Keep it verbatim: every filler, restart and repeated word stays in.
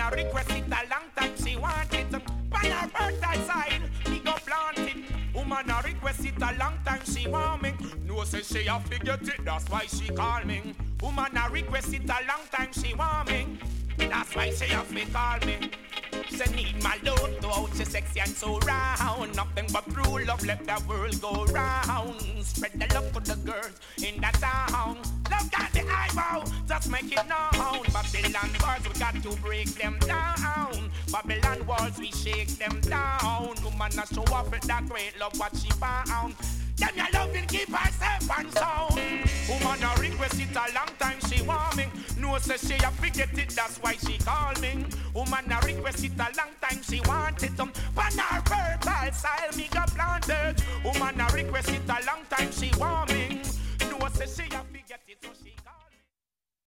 a request it a long time, she want it. On her birthday side, me go plant it. Woman a request it a long time, she want me. No say she a forget it, that's why she call me. Woman a request it a long time, she want me. That's why she have to call me. She need my love to out, she sexy and so round. Nothing but true love, let the world go round. Spread the love to the girls in the town. Love got the eyebrow, just make it known. Babylon walls, we got to break them down. Babylon walls, we shake them down. Woman a show off with that great love, what she found. Them your loving keep herself and sound. Woman a request it a long time, she want me. No say she a forget it, that's why she call me. Woman a request it a long time, she want it. Um, on her fertile soil, me go planted. Woman a request it a long time,